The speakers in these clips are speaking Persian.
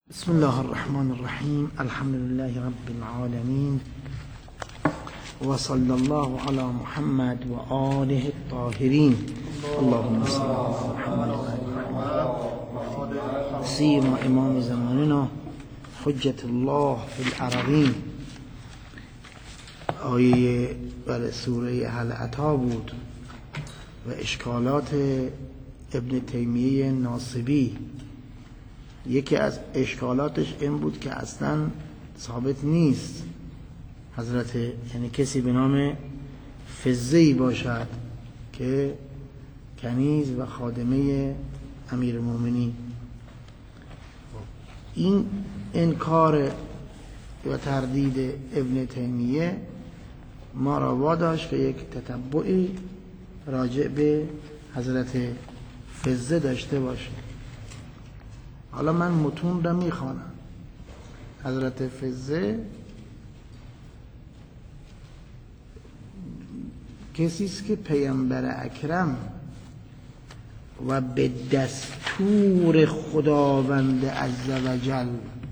بسم الله الرحمن الرحيم. الحمد لله رب العالمين، وصلى الله على محمد وآله الطاهرين. اللهم صل على محمد وآله سيما امام زماننا حجة الله في العربين. آیه بر سوره هل اتی بود و اشکالات ابن تیمیه ناصبی. یکی از اشکالاتش این بود که اصلا ثابت نیست حضرت، یعنی کسی به نام فزه‌ای باشد که کنیز و خادمه امیرالمومنین. این انکار و تردید ابن تیمیه ما را واداشت که یک تتبعی راجع به حضرت فزه داشته باشه. حالا من متون را میخوانم. حضرت فزه کسی است که پیامبر اکرم و به دستور خداوند عزوجل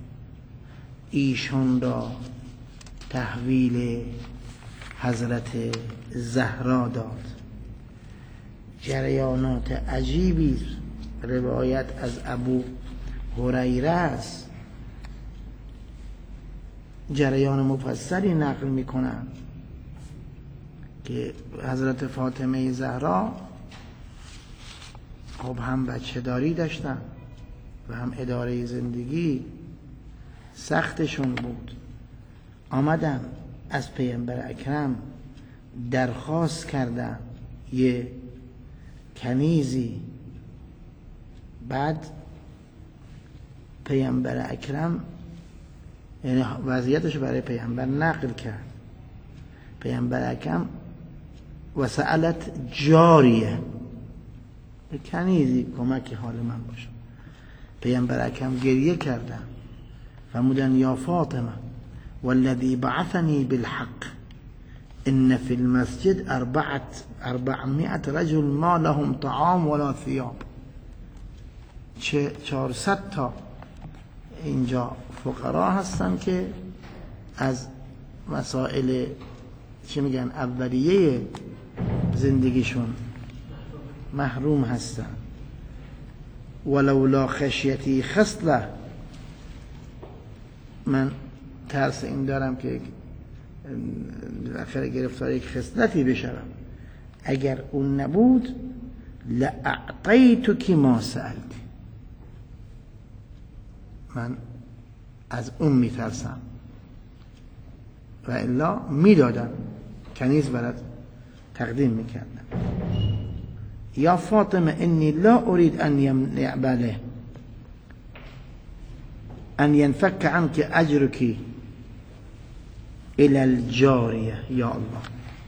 ایشان را تحویل حضرت زهرا داد. جریانات عجیبی روایت از ابو هریره است، جریان مفصلی نقل میکنن که حضرت فاطمه زهرا خب هم بچه داری داشتن و هم اداره زندگی سختشون بود. آمدن از پیامبر اکرم درخواست کردن یه کنیزی. بعد پیامبر اکرم یعنی وضعیتش برای پیامبر نقل کرد. پیامبر اکرم و سألت جاریه، کنیزی کمک حال من باشه. پیامبر اکرم گریه کردن فرمودن یا فاطمه والذی بعثنی بالحق ان فی المسجد 400 رجل ما لهم طعام ولا ثياب. 400 تا اینجا فقرا هستن که از مسائل چی میگن اولیه زندگیشون محروم هستن. ولولا خشیتی خصله، من ترس این دارم که آخر گرفتار یک خصلتی بشم، اگر اون نبود لأعطیتک ما سألتی، من از اون میترسم و الا میدادم، کنیز برات تقدیم میکردم. یا فاطمه انی لا اريد ان يعبله ان ينفك عنك اجرك الى الجاریه. یا الله،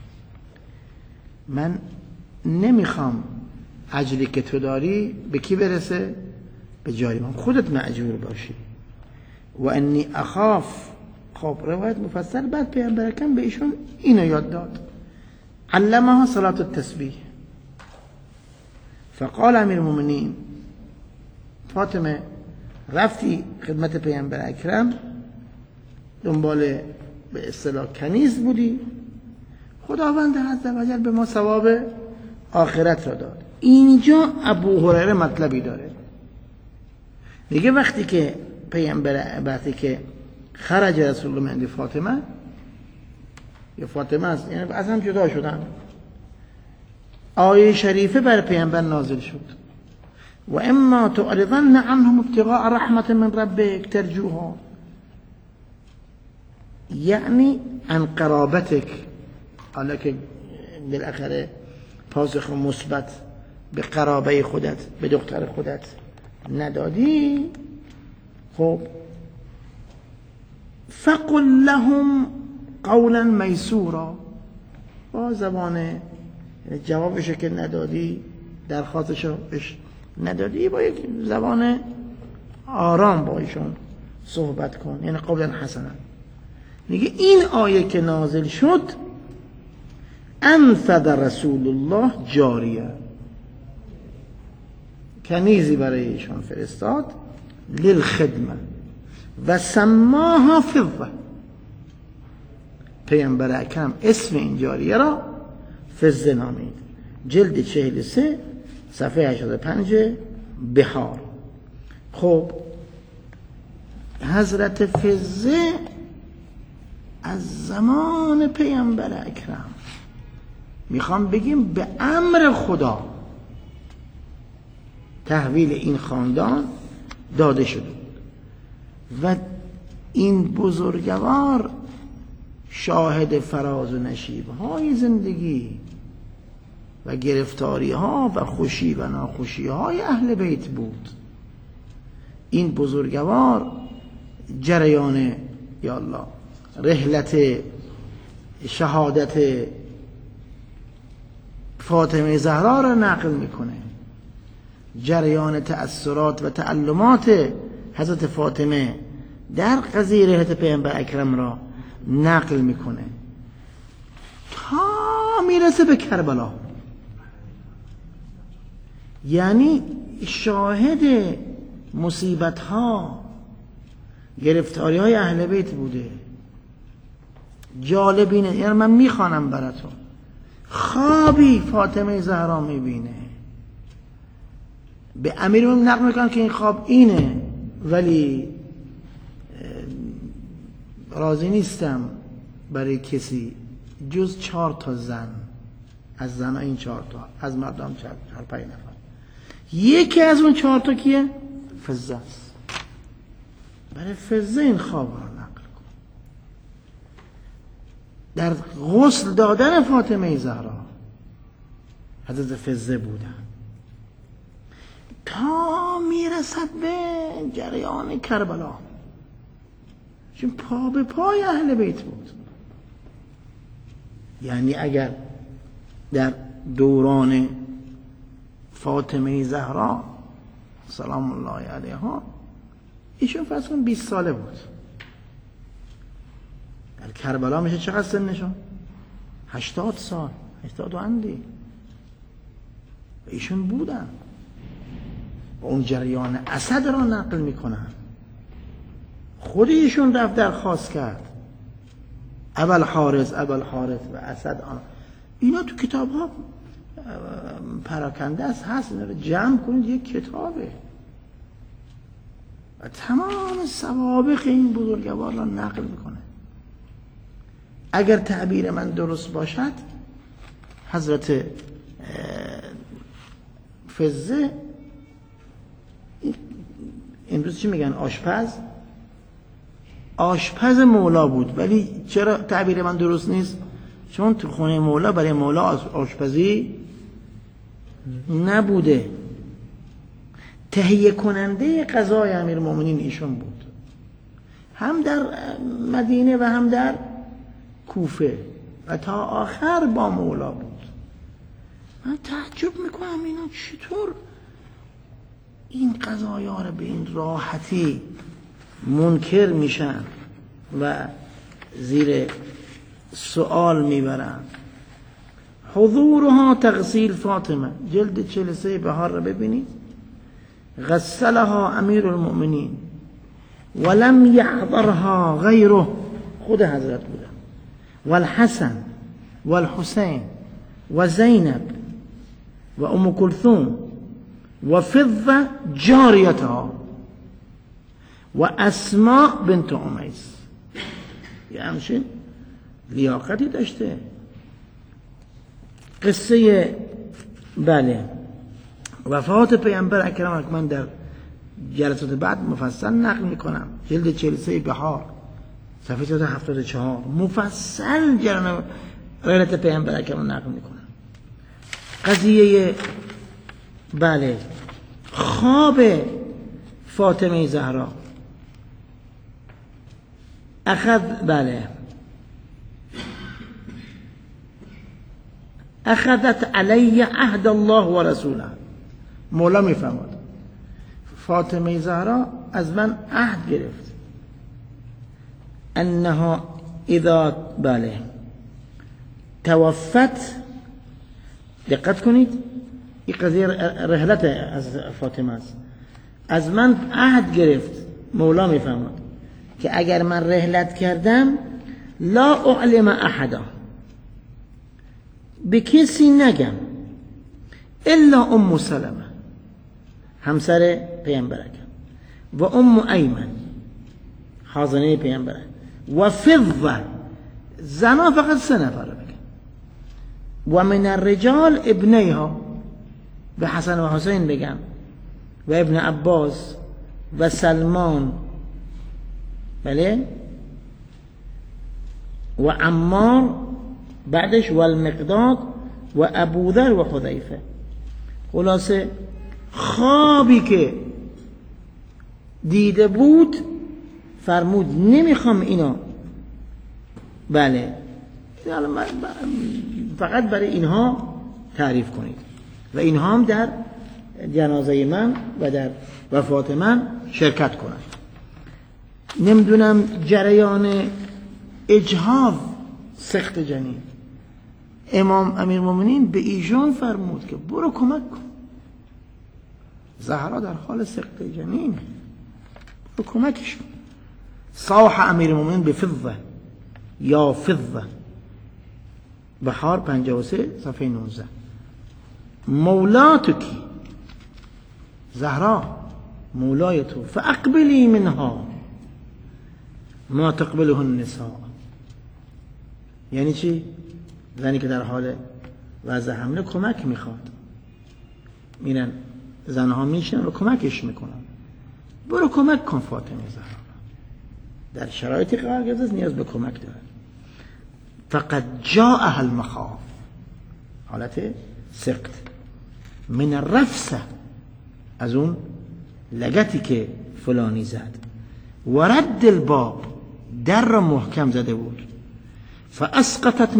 من نمیخوام اجری که تو داری به کی برسه؟ به جاری من، خودت مأجور باشی. و انی اخاف. خب روایت مفصل. بعد پیامبر اکرم به ایشون اینو یاد داد، علمها صلاة التسبیح. فقال امیر المؤمنین فاطمه رفتی خدمت پیامبر اکرم، دنبال به اصطلاح کنیز بودی، خداوند عزوجل به ما ثواب آخرت را داد. اینجا ابو هریره مطلبی داره. دیگه وقتی که خرج رسول الله من عند فاطمه، یا فاطمه است، یعنی از هم جدا شدن، آیه شریفه بر پیامبر نازل شد و اما تعرضن عنهم ابتغاء رحمت من ربک ترجوها، یعنی عن قرابتک. حالا که بالاخره پاسخ مثبت به قرابه خودت، به دختر خودت ندادی، خب فقل لهم قولا میسورا، با زبان جوابشو که ندادی، درخواستشو ندادی، با یک زبان آرام با ایشون صحبت کن، یعنی قولا حسنا. میگه این آیه که نازل شد انفذ رسول الله جاریه، کنیزی برای ایشان فرستاد للخدمه، و سماها فضه، پیامبر اکرم اسم این جاریه را فضه نامید. جلد 43 صفحه 85 بهار. خب حضرت فضه از زمان پیامبر اکرم، میخوام بگیم به امر خدا، تحویل این خاندان داده شده و این بزرگوار شاهد فراز و نشیب های زندگی و گرفتاری ها و خوشی و ناخوشی های اهل بیت بود. این بزرگوار جریان یا الله رحلت شهادت فاطمه زهرا را نقل میکنه، جریان تأثیرات و تعلمات حضرت فاطمه در قضیه رحلت پیامبر اکرم را نقل میکنه تا میرسه به کربلا. یعنی شاهد مصیبت ها، گرفتاری های اهل بیت بوده. جالب اینه، یعنی من میخوانم براتون، خوابی فاطمه زهرا میبینه، به امیرمون نقل میکنن که این خواب اینه، ولی راضی نیستم برای کسی جز 4 تا زن، از زنها این 4 تا، از مردم 4-5 نفر. یکی از اون 4 تا کیه؟ فضه است. برای فضه این خواب را نقل کن. در غسل دادن فاطمه زهرا حضرت فضه بودن تا میرسد به جریان کربلا، چون پا به پای اهل بیت بود. یعنی اگر در دوران فاطمه زهرا سلام الله علیها ایشون فرض کن 20 ساله بود، در کربلا میشه چقدر سنشون؟ 80 سال، 80 و اندی ایشون بودن. اون جریان اسد را نقل میکنن، خود ایشون رفت درخواست کرد، ابوالحارث و اسد. اینا تو کتاب ها پراکنده است، هست، اینا رو جمع کنید یک کتابه و تمام سوابق این بزرگوار را نقل میکنه. اگر تعبیر من درست باشد، حضرت فضه امروز چی میگن؟ آشپز مولا بود. ولی چرا تعبیر من درست نیست؟ چون تو خونه مولا برای مولا آشپزی نبوده، تهیه کننده غذای امیرالمومنین ایشون بود، هم در مدینه و هم در کوفه و تا آخر با مولا بود. من تعجب میکنم اینا چطور این غذایا رو به این راحتی منکر میشن و زیر سوال میبرن. حضورها تغسیل فاطمه، جلد 43 بهار رو ببینید. غسلها امیر المؤمنین ولم یحضرها غیره، خود حضرت بودن، والحسن والحسین و زینب و ام کلثوم و فضه جاریتها و اسماء بنت امیس. یه همچین لیاقتی داشته. قصه وفات پیامبر اکرم من در جلسات بعد مفصل نقل میکنم، جلد 43 بهار صفحه 74 مفصل جریان رحلت پیامبر اکرم نقل میکنم. قضیه خواب فاطمه زهرا اخذت علی عهد الله و رسوله. مولا میفرماد فاطمه زهرا از من عهد گرفت، انها اذا توفت، دقت کنید این قضیه رحلت از فاطمه است، از من عهد گرفت، مولا میفرماد که اگر من رحلت کردم لا اعلم احدا، به کسی نگم الا ام سلمه همسر پیامبر و ام ایمن حاضنه پیامبر و فضه زنا فقط 3 نفر بگم و من الرجال ابنیها به حسن و حسین بگم و ابن عباس و سلمان بله و عمار بعدش و المقداد و ابوذر و حذیفه. خلاصه خوابی که دیده بود فرمود نمیخوام اینا بله فقط برای اینها تعریف کنید و اینها هم در جنازه من و در وفات من شرکت کنند. نمیدونم جریان اجهاض سخت جنین، امام امیرالمومنین به ایشان فرمود که برو کمک کن، زهرا در حال سخت جنین، برو کمکش کن. صاح امیرالمومنین به فضه یا فضه بحار 53 صفحه 19 مولاتکی زهرا مولای تو فاقبلی منها ما تقبله النساء. یعنی چی؟ زنی که در حال وضع حمله کمک میخواد، میرن زنها میشن و کمکش میکنن. برو کمک کن فاطمه زهرا، در شرایطی قرار گرفته نیاز به کمک داره. فقد جاءها المخاف، حالت سقط، من الرفسه، از اون لگتی که فلانی زد، و رد الباب، در را محکم زده بود، فاسقطت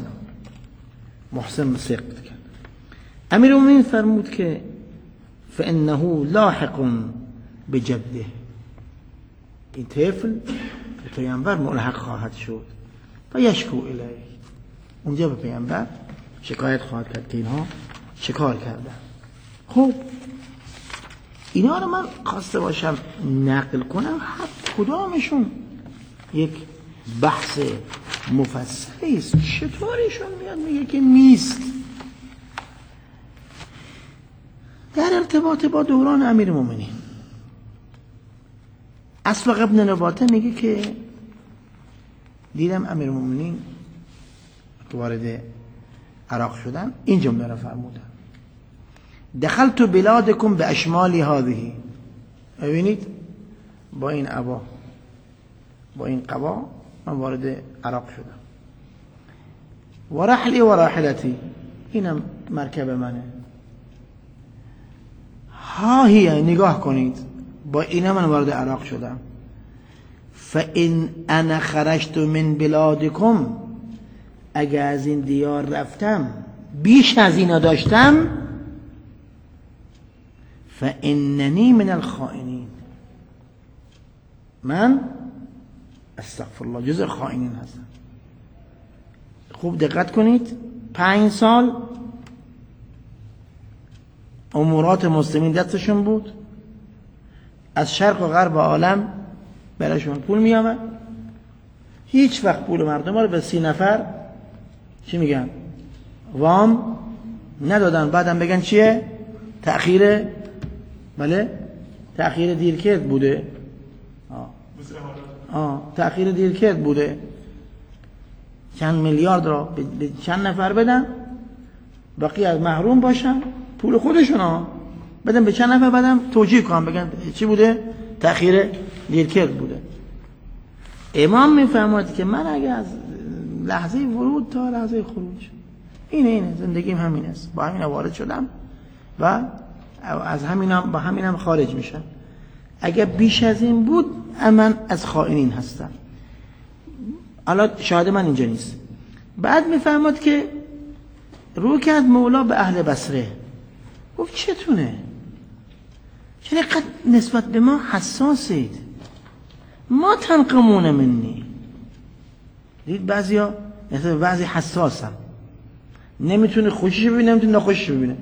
محسن سقط کرد. امیرالمومنین فرمود که فانه لاحق بجده، این طفل به پیامبر ملحق خواهد شد و یشکو الیه، اونجا به پیامبر شکایت خواهد کرد که اینها شکار کردن. خب اینا رو من خواسته باشم نقل کنم، هر کدامشون یک بحث مفصلی است. چطوریشون میاد میگه که نیست؟ در ارتباط با دوران امیرالمومنین اسبق ابن نباته میگه که دیدم امیرالمومنین که وارد عراق شدن این جمله را فرمودن: دخلت بلادکم به اشمال هذه. ببینید با این عبا، با این قبا من وارد عراق شدم. و رحلی و راحلتی، اینم مرکب منه. ها هی، نگاه کنید، با اینم من وارد عراق شدم. فان انا خرجت من بلادکم، اگه از این دیار رفتم بیش از اینا داشتم، فاننی من الخائنین، من استغفر الله جزء خائنین هستم. خوب دقت کنید، 5 سال امورات مسلمین دستشون بود، از شرق و غرب عالم براشون پول می آمد، هیچ وقت پول مردم رو به 30 نفر چی میگن وام ندادن، بعدم بگن چیه؟ تأخیر، بله تأخیر دیرکرد بوده، تأخیر دیرکرد بوده. چند میلیارد را به چند نفر بدن، باقی از محروم باشن، پول خودشون ها بدن به چند نفر، بعدم توجیه کنن بگن چی بوده؟ تأخیر دیرکرد بوده. امام میفرماید که من اگه از لحظه ورود تا لحظه خروج اینه زندگیم همین است، با همین وارد شدم و از همینم با همینم خارج میشم. اگه بیش از این بود من از خائنین هستم. حالا شاهد من اینجا نیست. بعد میفرماد که رو کرد مولا به اهل بصره، گفت چتونه؟ چرا نسبت به ما حساسید؟ ما تنقمون منی. دید بعضیا نسبت به بعضی حساسن، نمیتونه خوشش ببینه، نمیتونه ناخوشش ببینه،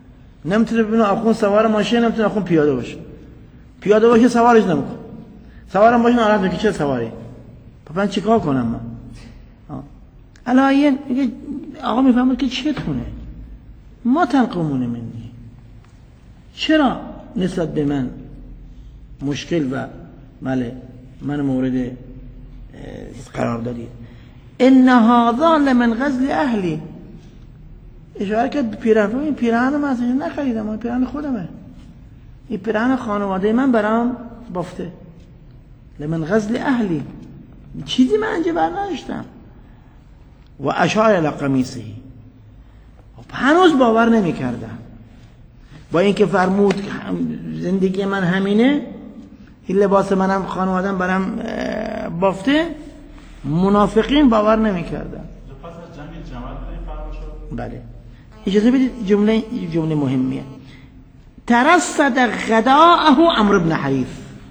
نمیتونه ببینه آخون سوار ماشین، نمیتونه آخون پیاده باشه، پیاده باشه سوارش نمیکنه، سوارم باشه ناراحت میگه چه سواری؟ من چیکار کنم من؟ علایه میگه آقا میفهمد که چتونه ما تنقمونه منی، چرا نسبت به من مشکل و من مورد قرار دادید؟ ان هذا لمن غزل اهلی، اشاره کرد پیراهن. این پیراهن من اصلا نخریدم، این پیراهن خودمه، این پیراهن خانواده من برام بافته. لمن غزل اهلی، چیزی من اینجا برنداشتم. و اشار الی قمیصه، هنوز باور نمی‌کردم. با اینکه فرمود زندگی من همینه، این لباس منم خانواده‌ام برام بافته، منافقین باور نمی‌کردن. پس از جنگ جمل فرما شد. بله اجازه بدید جمله مهمیه. ترصد غداءه عمرو بن حریث.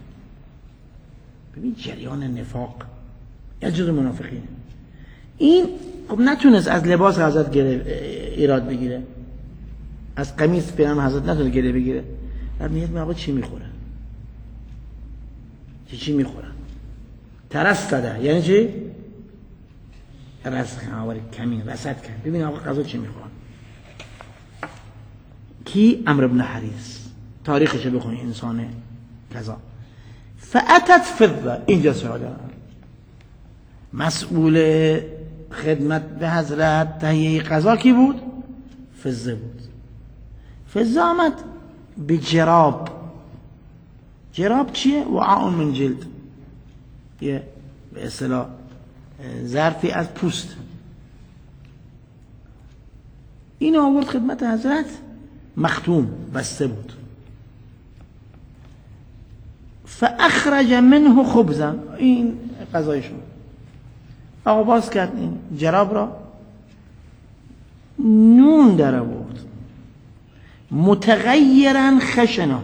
ببین جریان نفاق یا جز منافقینه. این خب نتونست از لباس حضرت ایراد بگیره، از قمیص پیرهن حضرت نتونه گره بگیره. در نیت آقا چی میخوره؟ چی میخورن؟ ترصده یعنی چی؟ کمین رصد کرد، ببین آقا غذا چی میخورن. کی؟ عمرو بن حریث. تاریخش بخونی انسان کذا. فاتت فضه، اینجا سوال مسئول خدمت به حضرت تهیه غذا کی بود؟ فضه بود. فضه آمد به جراب. جراب چیه؟ وعاء من جلد، یه به اصطلاح ظرفی از پوست. این آورد خدمت حضرت، مختوم بسته بود. فاخرج منه خبزا، این غذایشون. آقا باز کرد این جراب را، نون در آورد، متغیرا خشنا،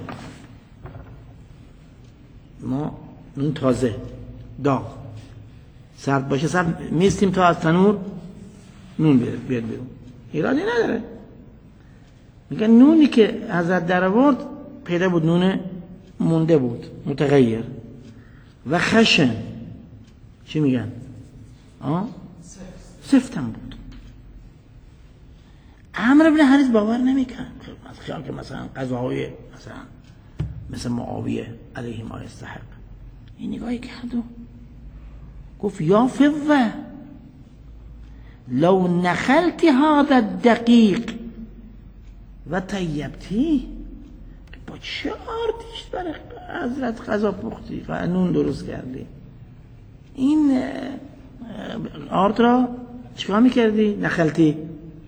ما نون تازه داغ سرد باشه سرد میستیم تا از تنور نون بیاد بیرون، ایرادی نداره. میگن نونی که حضرت در آورد پیدا بود نون مونده بود، متغیر و خشن. چی میگن؟ سفتم بود. عمرو بن حریث باور نمیکرد، خیال که مثلا غذاهای مثل معاویه علیه ما یستحق. این نگاهی کرد و گفت یا فضه لو نخلت هذا الدقیق و طیبتی، با چه آردیش برای حضرت غذا پختی و نون درست کردی، این آرد را چیکار میکردی؟ نخلتی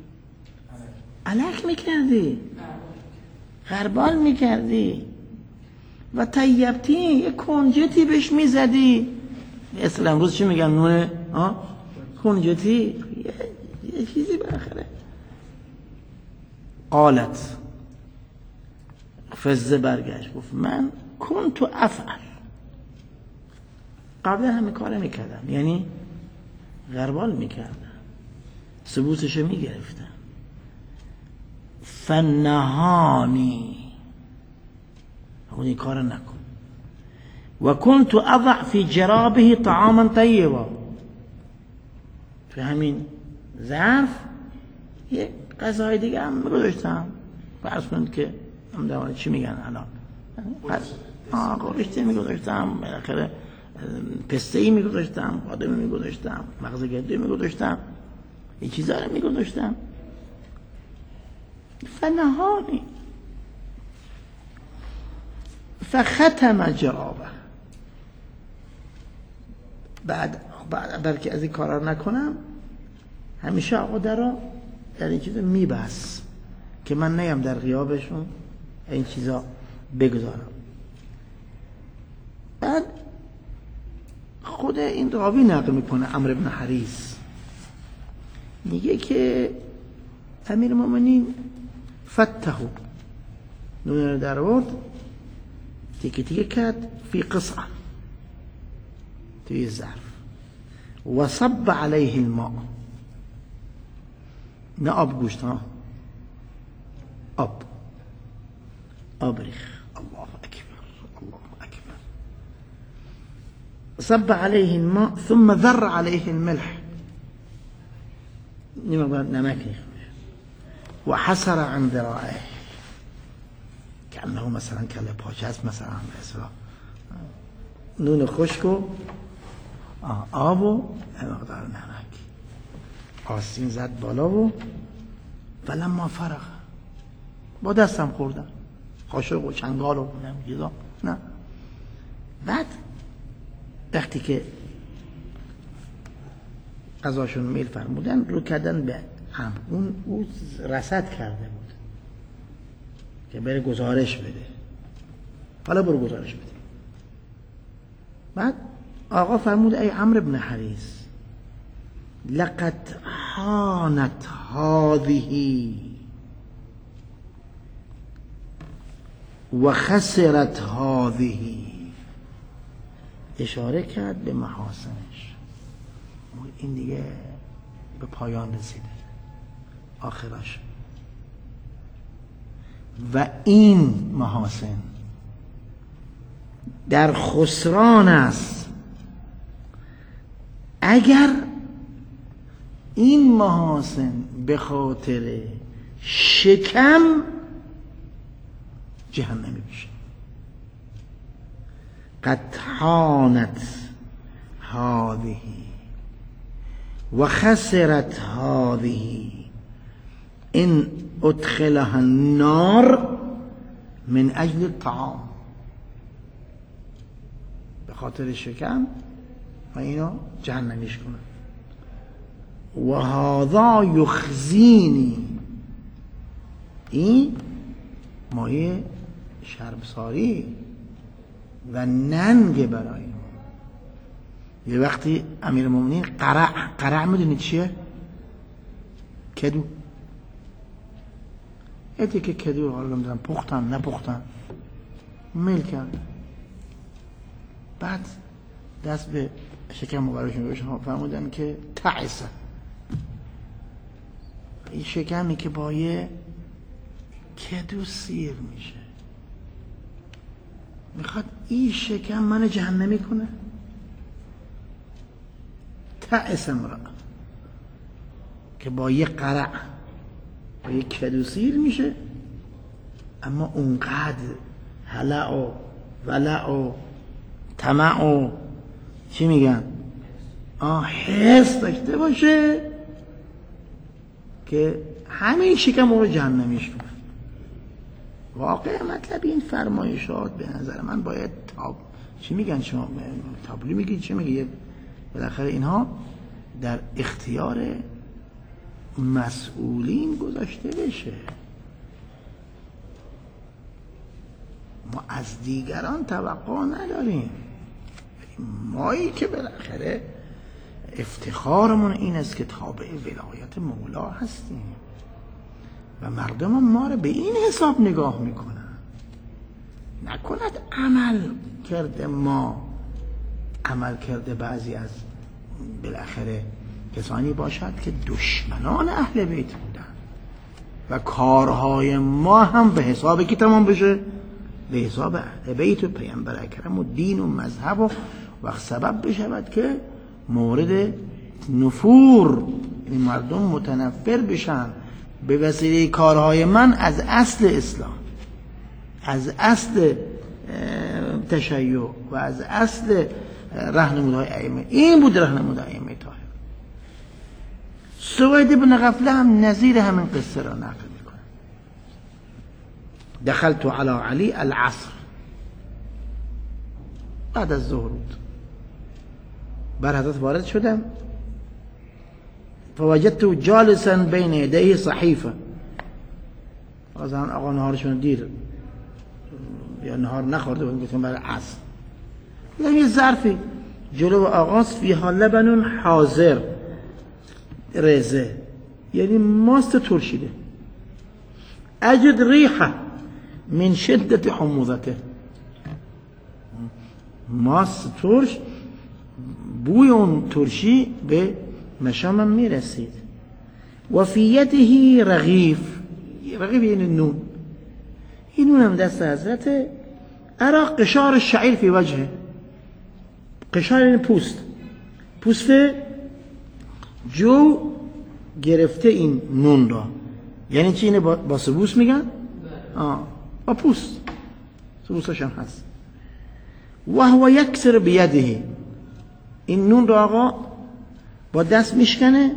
علک میکردی، غربال میکردی و طیبتی، یک کنجتی بهش میزدی. اصلا امروز چی میگن؟ نونه کنجتی، یه چیزی بالاخره. قالت، فزه برگشت گفت من کنت افعل، قبل همه کار میکردم، یعنی غربال میکردم، ثبوتشو میگرفتم. فنهانی، این کار نکن. و کنت اضع فی جرابه طعاما طیبا، تو همین ظرف یک غذای دیگه هم میگذاشتم. فرض کنید که هم چی میگن الان، قرشتی میگذاشتم، بالاخره پسته‌ای میگذاشتم، بادمی میگذاشتم، مغز گردو میگذاشتم، این چیزا رو میگذاشتم. فنهانی فختم جرابه. بعد بلکه از این کارا نکنم، همیشه آقا در این چیزا میبست که من نیم در غیابشون این چیزا بگذارم. بعد خود این راوی نقل میکنه، عمرو بن حریث میگه که امیر المؤمنین فتحو، نون رو در آورد، تیکه تیکه کرد، فی قصعه، توی ظرف، و صب علیه الماء، نه آب گوشت، آب ریخ. الله اکبر، الله اکبر. صب عليه الماء ثم ذر عليه الملح، نمك وحسر عن ذراعه كأنه مثلا کله پاچه است، مثلا مثلا نون خشک و آب و مقدار نمک، آستین زد بالا و فلما فرغ، با دستم خوردم، قاشق و چنگال و نمیدونم نه. بعد وقتی که غذاشون میل فرمودن رو کردن به عمرو، اون رصد کرده بود که بره گزارش بده، حالا برو گزارش بده. بعد آقا فرمود ای عمرو بن حریث لقد حانت هذه و خسرت هذه، اشاره کرد به محاسنش، این دیگه به پایان رسیده آخرش، و این محاسن در خسران است اگر این محاسن به خاطر شکم جهنمی بشه. قد حانت هذه و خسرت هذه ان ادخلها النار من اجل الطعام، به خاطر شکم و اینو جهنمیش کنن. و هذا یخزینی، این مایه شرمساری و ننگ برای ما. یه وقتی امیرالمومنین قرع میدونید چیه؟ کدو، ایتی که کدو حالا نمیدونم پختن نپختن میل کرد، بعد دست به شکم مبارکشون روشون فرمودن که تعیسه، این شکمی که با یه کدو سیر میشه، میخواد این شکم من جهنمی کنه. تعیسه مرا که با یه قرع با یه کدو سیر میشه، اما اونقدر هلع و ولع و طمع و چی میگن حس داشته باشه که همین شکم رو جهنمیش کنه. واقع مطلب این فرمایشات به نظر من باید چی میگن شما تابلو میگید چی میگه، بالاخره اینها در اختیار مسئولین گذاشته بشه. ما از دیگران توقع نداریم، مایی که بالاخره افتخارمون این است که تابع ولایت مولا هستیم و مردم ما رو به این حساب نگاه میکنن. نکند عمل کرده ما عمل کرده بعضی از بالاخره کسانی باشد که دشمنان اهل بیت بودن و کارهای ما هم به حساب کی تمام بشه؟ به حساب اهل بیت و پیامبر اکرم و دین و مذهب و وقت سبب بشود که مورد نفور، یعنی مردم متنفر بشن به وسیله کارهای من از اصل اسلام، از اصل تشیع و از اصل راهنمودهای ائمه. این بود راهنمودهای ائمه طاهر. سوید بن غفله هم نظیر همین قصه را نقل میکنه. دخلت علی علی العصر، بعد از ظهر بود، بر حضرت وارد شدم، فوجدته جالسا بین یدیه صحیفه. آقا نهارشون دیر یا نهار نخورده بود، گفتم برای عصر. یه ظرفی جلو آقاست فیها لبن حاضر رزه، یعنی ماست ترشیده، اجد ریحه من شدت حموضته، ماست ترش بوی اون ترشی به مشامم میرسید. و فی یده رغیف، رغیف یعنی نون، این نون هم دست حضرت. ارا قشار الشعیر فی وجهه، قشار یعنی پوست جو گرفته این نون را. یعنی چی؟ اینه با سبوس میگن؟ با پوست، سبوسش هم هست. و هو یکسر بیده، این نون را آقا با دست میشکنه.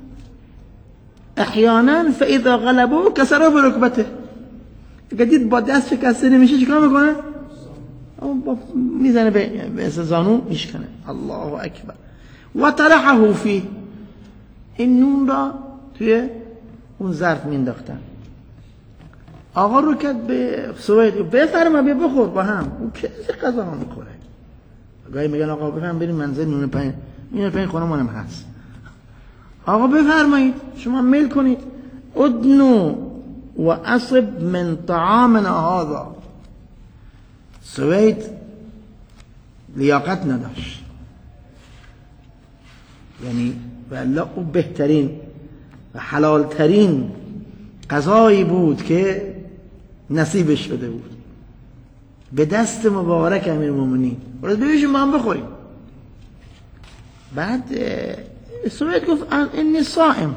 احیانا فاذا غلبه کسره برکبته، اگه دید با دست شکسته نمیشه چیکار میکنه؟ میزنه به زانو میشکنه. الله اکبر. و طرحه فیه، این نون را توی اون ظرف مینداختن. آقا رو کرد به سوید بفرما بیا بخور با هم. اون کسی غذا ها میخوره. گاهی میگن آقا بفرما بریم منزل نون پنیر خونه مانم هست. آقا بفرمایید شما میل کنید. ادنو و اصب من طعامنا هذا. سوید لیاقت نداشت، یعنی والله او بهترین و حلالترین غذایی بود که نصیبش شده بود به دست مبارک امیرالمومنین. برای ببینیم ما هم بخوریم. بعد سوید گفت اینی صائم.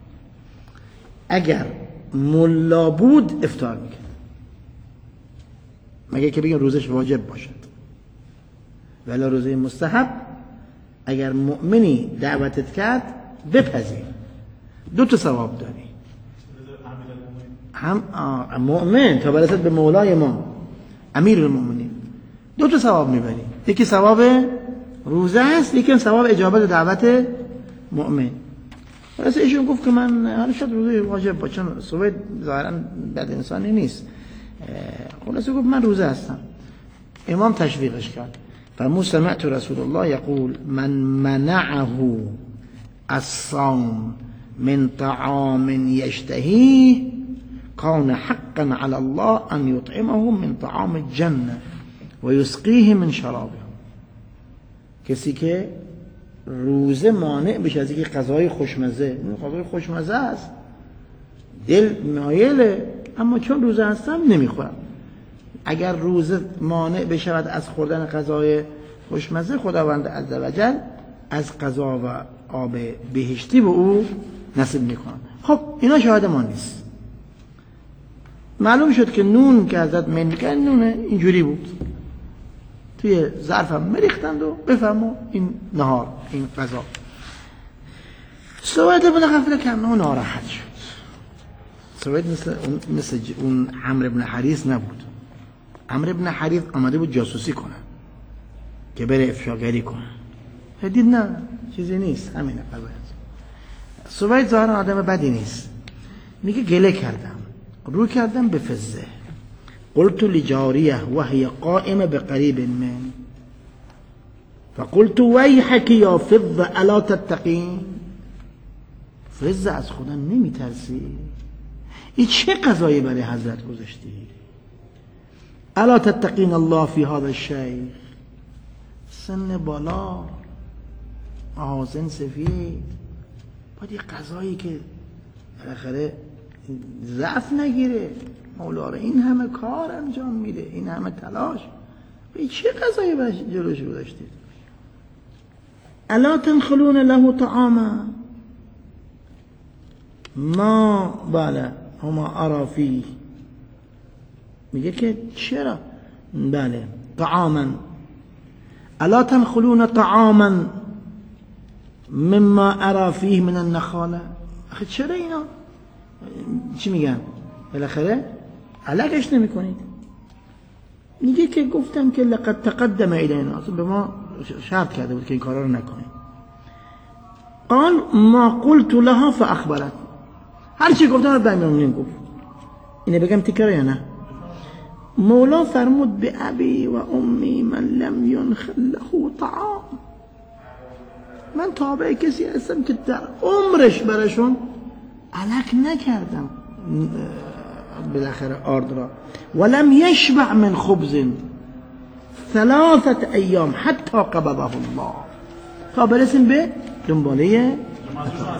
اگر ملا بود افطار میکرد، مگه که بگیم روزش واجب باشد، ولی روزه مستحب اگر مؤمنی دعوتت کرد بپذیر، 2 ثواب داری. هم مؤمن تا برسد به مولای ما امیر المؤمنین 2 ثواب میبری. یکی ثواب روزه است، یکی ثواب اجابت دعوت مؤمن. ولی ایشون گفت که من حالا شاید روزه واجب باشه، چون سوید ظاهرا بد انسانی نیست. خلاصه گفت من روزه هستم. امام تشویقش کرد. فرمود سمعت رسول الله یقول من منعه الصوم من طعام یشتهیه کان حقا علی الله ان یطعمه من طعام الجنه و یسقیه من شرابه. کسی که روزه مانع بشه از اینکه غذای خوشمزه، غذای خوشمزه است، دل مایله، اما چون روزه هستم نمیخورم. اگر روزه مانع بشود از خوردن غذای خوشمزه، خداوند عزوجل از غذا و آب بهشتی به او نصیب میکنه. خب اینا شاهد ما نیست. معلوم شد که نون که ازت من میکرد نونه اینجوری بود، توی ظرف هم مریختند و بفهمو این نهار، این غذا. سوید ابن غفله کنه و ناراحت شد. سوید مثل اون عمرو ابن حریث نبود. عمرو ابن حریث آمده بود جاسوسی کنه که بره افشاگری کنه. دید نه چیزی نیست، همینه. سوید ظاهرا آدم بدی نیست. میگه گله کردم، رو کردم به فزه. قلت لجاریه وهي قائمه بقریب من فقلت ویحک یا فضه الا تتقین. فزه از خدا نمیترسی؟ این چه قضایی برای حضرت گذاشتی؟ الا تتقین الله فی هذا الشیخ، سن بالا، آذن سفید، باید یه قضایی که بالاخره ضعف نگیره. مولا را این همه کار انجام میده، این همه تلاش، به چه قضایی جلوش گذاشتید؟ الا تنخلون له طعاما ما بله هما ارا فیه. میگه که چرا؟ بله طعاما الا تنخلون طعاما مما ارا فیه من النخاله. آخه چرا اینا چی میگن؟ بالاخره علقش نمی کنید. میگه که گفتم که لقد تقدم الینا، اصلا به ما شرط کرده بود که این کارا رو نکنیم. قال ما قلت لها فاخبرت، هر چی گفتم رو بمیمونیم گفت. اینه بگم تکرار یا نه؟ مولا فرمود به ابی و امی من لم ینخل له طعام. من تابع کسی هستم که در عمرش برشون علق نکردم بالاخره آرد را. ولم یشبع من خبز 3 ایام حتی قبضه الله، تا برسیم به دنباله